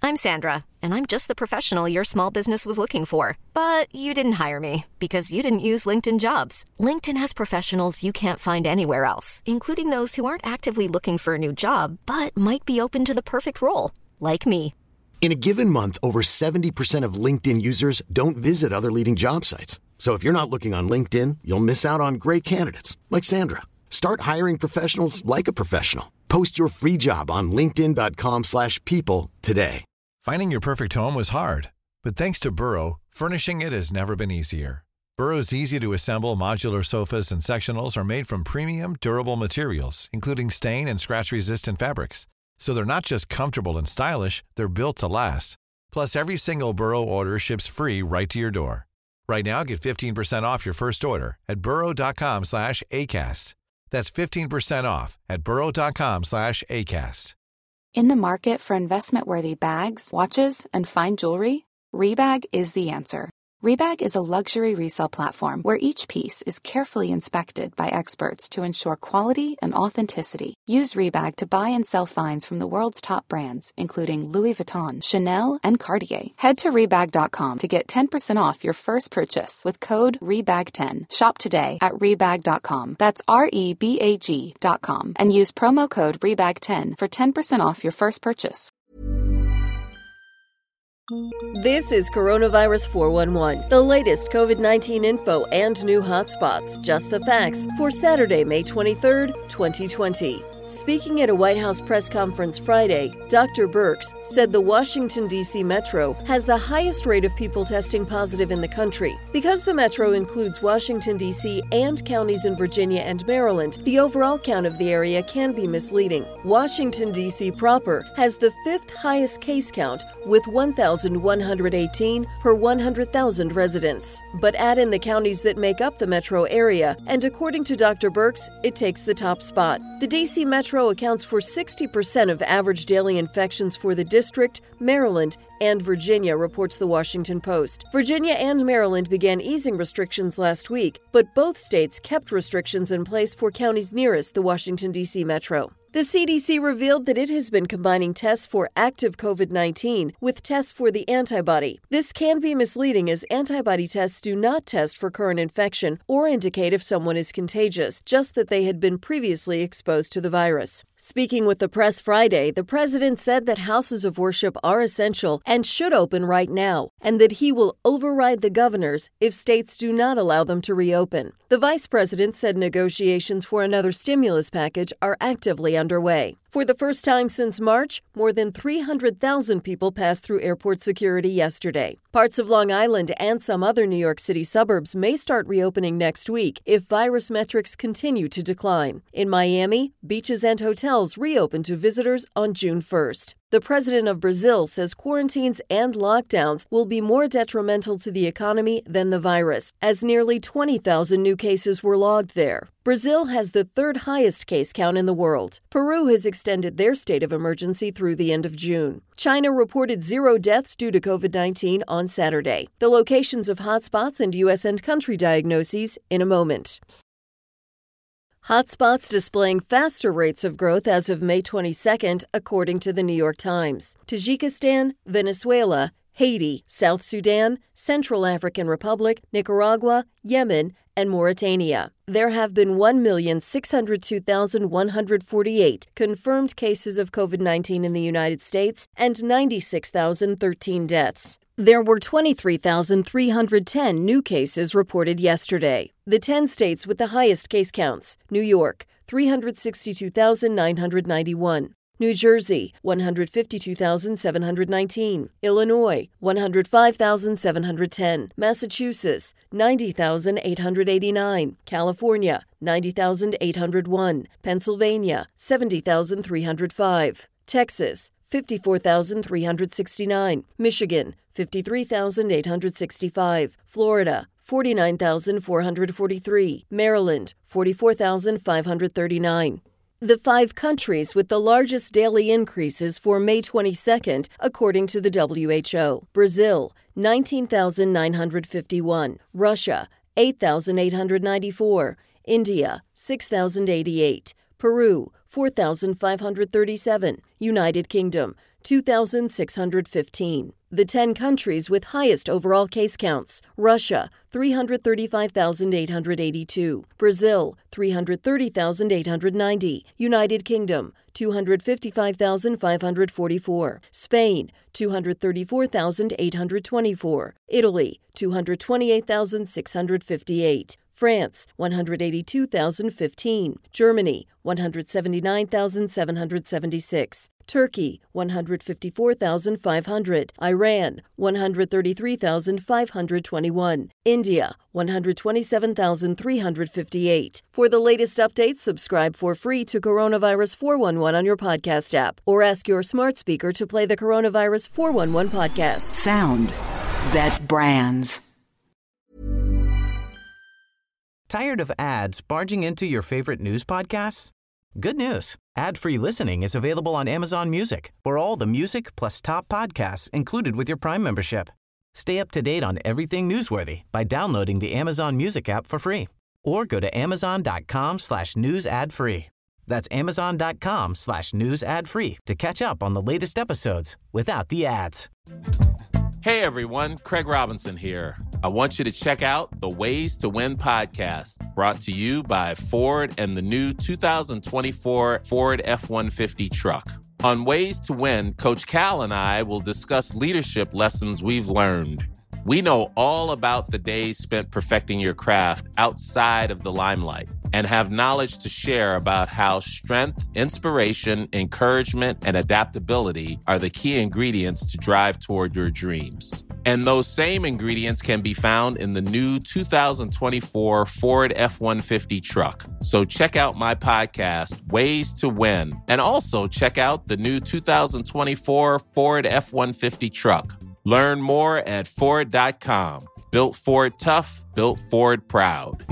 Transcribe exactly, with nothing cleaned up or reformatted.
I'm Sandra, and I'm just the professional your small business was looking for. But you didn't hire me because you didn't use LinkedIn Jobs. LinkedIn has professionals you can't find anywhere else, including those who aren't actively looking for a new job, but might be open to the perfect role, like me. In a given month, over seventy percent of LinkedIn users don't visit other leading job sites. So if you're not looking on LinkedIn, you'll miss out on great candidates like Sandra. Start hiring professionals like a professional. Post your free job on linkedin dot com slash people today. Finding your perfect home was hard, but thanks to Burrow, furnishing it has never been easier. Burrow's easy-to-assemble modular sofas and sectionals are made from premium, durable materials, including stain and scratch-resistant fabrics. So they're not just comfortable and stylish, they're built to last. Plus, every single Burrow order ships free right to your door. Right now, get fifteen percent off your first order at burrow dot com slash ACAST. That's fifteen percent off at burrow dot com slash ACAST. In the market for investment-worthy bags, watches, and fine jewelry, Rebag is the answer. Rebag is a luxury resale platform where each piece is carefully inspected by experts to ensure quality and authenticity. Use Rebag to buy and sell finds from the world's top brands, including Louis Vuitton, Chanel, and Cartier. Head to Rebag dot com to get ten percent off your first purchase with code rebag ten. Shop today at Rebag dot com. That's R E B A G dot com. And use promo code rebag ten for ten percent off your first purchase. This is Coronavirus four one one, the latest COVID nineteen info and new hotspots. Just the facts for Saturday, May twenty-third, twenty twenty. Speaking at a White House press conference Friday, Doctor Birx said the Washington, D C metro has the highest rate of people testing positive in the country. Because the metro includes Washington, D C and counties in Virginia and Maryland, the overall count of the area can be misleading. Washington, D C proper has the fifth highest case count with one thousand one hundred eighteen per one hundred thousand residents. But add in the counties that make up the metro area, and according to Doctor Birx, it takes the top spot. The D C metro Metro accounts for sixty percent of average daily infections for the district, Maryland, and Virginia, reports the Washington Post. Virginia and Maryland began easing restrictions last week, but both states kept restrictions in place for counties nearest the Washington, D C metro. The C D C revealed that it has been combining tests for active COVID nineteen with tests for the antibody. This can be misleading as antibody tests do not test for current infection or indicate if someone is contagious, just that they had been previously exposed to the virus. Speaking with the press Friday, the president said that houses of worship are essential and should open right now, and that he will override the governors if states do not allow them to reopen. The vice president said negotiations for another stimulus package are actively underway. For the first time since March, more than three hundred thousand people passed through airport security yesterday. Parts of Long Island and some other New York City suburbs may start reopening next week if virus metrics continue to decline. In Miami, beaches and hotels reopen to visitors on June first. The president of Brazil says quarantines and lockdowns will be more detrimental to the economy than the virus, as nearly twenty thousand new cases were logged there. Brazil has the third highest case count in the world. Peru has extended their state of emergency through the end of June. China reported zero deaths due to COVID nineteen on Saturday. The locations of hotspots and U S and country diagnoses in a moment. Hotspots displaying faster rates of growth as of May twenty-second, according to the New York Times. Tajikistan, Venezuela, Haiti, South Sudan, Central African Republic, Nicaragua, Yemen, and Mauritania. There have been one million six hundred two thousand one hundred forty-eight confirmed cases of COVID nineteen in the United States and ninety-six thousand thirteen deaths. There were twenty-three thousand three hundred ten new cases reported yesterday. The ten states with the highest case counts: New York, three hundred sixty-two thousand nine hundred ninety-one. New Jersey, one hundred fifty-two thousand seven hundred nineteen. Illinois, one hundred five thousand seven hundred ten. Massachusetts, ninety thousand eight hundred eighty-nine. California, ninety thousand eight hundred one. Pennsylvania, seventy thousand three hundred five. Texas, fifty-four thousand three hundred sixty-nine. Michigan, fifty-three thousand eight hundred sixty-five. Florida, forty-nine thousand four hundred forty-three. Maryland, forty-four thousand five hundred thirty-nine. The five countries with the largest daily increases for May twenty-second, according to the W H O. Brazil, nineteen thousand nine hundred fifty-one. Russia, eight thousand eight hundred ninety-four. India, six thousand eighty-eight. Peru, four thousand five hundred thirty-seven. United Kingdom, two thousand six hundred fifteen. The ten countries with highest overall case counts: Russia, three hundred thirty-five thousand eight hundred eighty-two, Brazil, three hundred thirty thousand eight hundred ninety, United Kingdom, two hundred fifty-five thousand five hundred forty-four, Spain, two hundred thirty-four thousand eight hundred twenty-four, Italy, two hundred twenty-eight thousand six hundred fifty-eight, France, one hundred eighty-two thousand fifteen, Germany, one hundred seventy-nine thousand seven hundred seventy-six, Turkey, one hundred fifty-four thousand five hundred, Iran, one hundred thirty-three thousand five hundred twenty-one, India, one hundred twenty-seven thousand three hundred fifty-eight. For the latest updates, subscribe for free to Coronavirus four one one on your podcast app, or ask your smart speaker to play the Coronavirus four one one podcast. Sound that brands. Tired of ads barging into your favorite news podcasts? Good news. Ad-free listening is available on Amazon Music for all the music plus top podcasts included with your Prime membership. Stay up to date on everything newsworthy by downloading the Amazon Music app for free, or go to amazon.com slash news ad free. That's amazon.com slash news ad free to catch up on the latest episodes without the ads. Hey everyone, Craig Robinson here. I want you to check out the Ways to Win podcast, brought to you by Ford and the new two thousand twenty-four Ford F one fifty truck. On Ways to Win, Coach Cal and I will discuss leadership lessons we've learned. We know all about the days spent perfecting your craft outside of the limelight, and have knowledge to share about how strength, inspiration, encouragement, and adaptability are the key ingredients to drive toward your dreams. And those same ingredients can be found in the new two thousand twenty-four Ford F one fifty truck. So check out my podcast, Ways to Win, and also check out the new two thousand twenty-four Ford F one fifty truck. Learn more at Ford dot com. Built Ford tough, built Ford proud.